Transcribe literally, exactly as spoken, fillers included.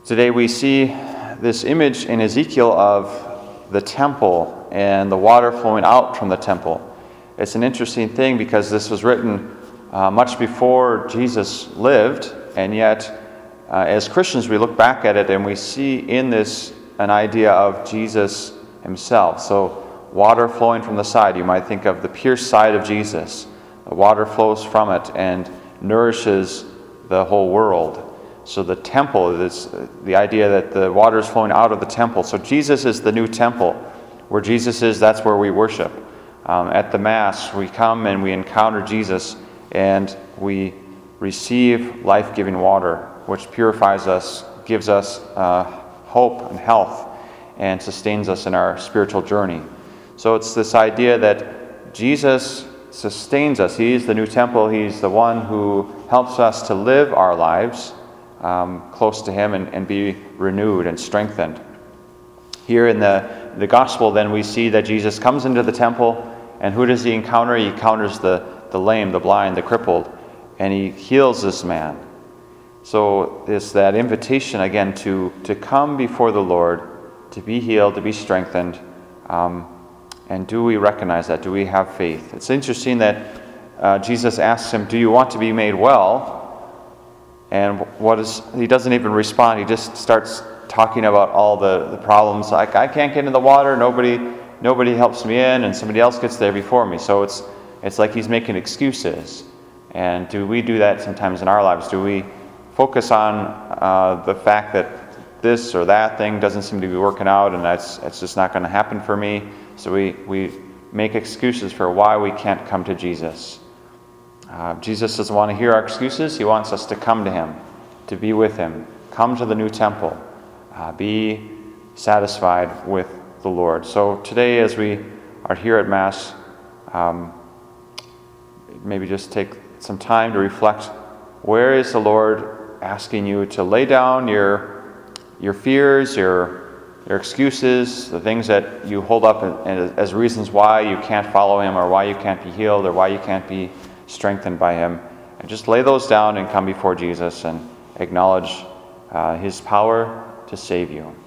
Today we see this image in Ezekiel of the temple and the water flowing out from the temple. It's an interesting thing because this was written uh, much before Jesus lived, and yet uh, as Christians we look back at it and we see in this an idea of Jesus himself. So water flowing from the side, you might think of the pierced side of Jesus. The water flows from it and nourishes the whole world. So the temple is the idea that the water is flowing out of the temple. So Jesus is the new temple. Where Jesus is, that's where we worship. Um, at the Mass, we come and we encounter Jesus and we receive life-giving water, which purifies us, gives us uh, hope and health, and sustains us in our spiritual journey. So it's this idea that Jesus sustains us. He is the new temple. He's the one who helps us to live our lives Um, close to him and, and be renewed and strengthened. Here in the, the gospel then we see that Jesus comes into the temple, and who does he encounter? He encounters the, the lame, the blind, the crippled, and he heals this man. So it's that invitation again to, to come before the Lord, to be healed, to be strengthened. Um, and do we recognize that? Do we have faith? It's interesting that uh, Jesus asks him, do you want to be made well? And what is he doesn't even respond. He just starts talking about all the, the problems. Like, I can't get in the water. Nobody nobody helps me in, and somebody else gets there before me. So it's it's like he's making excuses. And do we do that sometimes in our lives? Do we focus on uh, the fact that this or that thing doesn't seem to be working out, and that's that's just not going to happen for me? So we we make excuses for why we can't come to Jesus. Uh, Jesus doesn't want to hear our excuses. He wants us to come to him, to be with him. Come to the new temple. Uh, be satisfied with the Lord. So today as we are here at Mass, um, maybe just take some time to reflect. Where is the Lord asking you to lay down your your fears, your your excuses, the things that you hold up as reasons why you can't follow him, or why you can't be healed, or why you can't be strengthened by him, and just lay those down and come before Jesus and acknowledge uh, his power to save you.